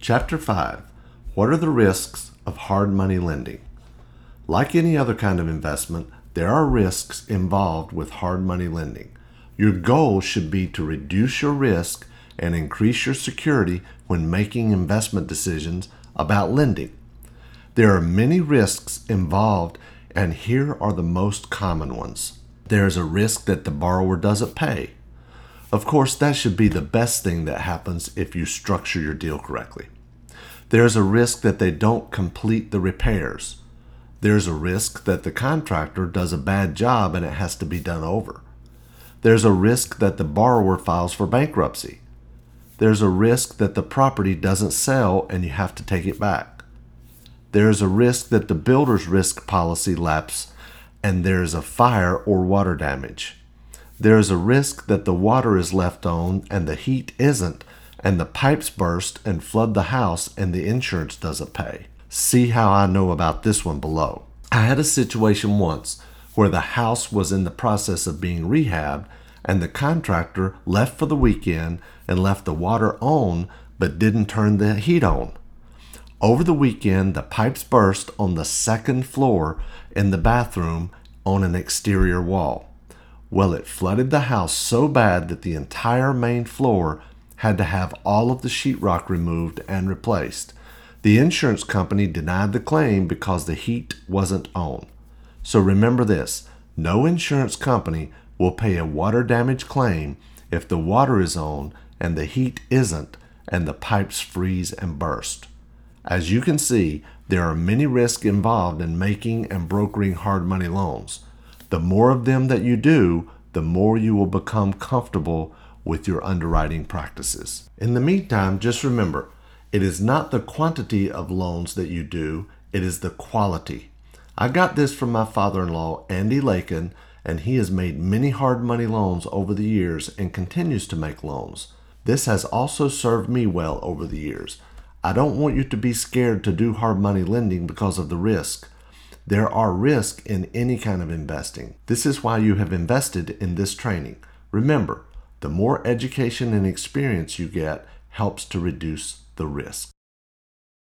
Chapter 5. What are the risks of hard money lending? Like any other kind of investment, there are risks involved with hard money lending. Your goal should be to reduce your risk and increase your security when making investment decisions about lending. There are many risks involved, and here are the most common ones. There is a risk that the borrower doesn't pay. Of course, that should be the best thing that happens if you structure your deal correctly. There's a risk that they don't complete the repairs. There's a risk that the contractor does a bad job and it has to be done over. There's a risk that the borrower files for bankruptcy. There's a risk that the property doesn't sell and you have to take it back. There's a risk that the builder's risk policy lapses and there's a fire or water damage. There is a risk that the water is left on and the heat isn't, and the pipes burst and flood the house and the insurance doesn't pay. See how I know about this one below. I had a situation once where the house was in the process of being rehabbed and the contractor left for the weekend and left the water on but didn't turn the heat on. Over the weekend, the pipes burst on the second floor in the bathroom on an exterior wall. Well, it flooded the house so bad that the entire main floor had to have all of the sheetrock removed and replaced. The insurance company denied the claim because the heat wasn't on. So remember this, no insurance company will pay a water damage claim if the water is on and the heat isn't and the pipes freeze and burst. As you can see, there are many risks involved in making and brokering hard money loans. The more of them that you do, the more you will become comfortable with your underwriting practices. In the meantime, just remember, it is not the quantity of loans that you do, it is the quality. I got this from my father-in-law, Andy Lakin, and he has made many hard money loans over the years and continues to make loans. This has also served me well over the years. I don't want you to be scared to do hard money lending because of the risk. There are risks in any kind of investing. This is why you have invested in this training. Remember, the more education and experience you get helps to reduce the risk.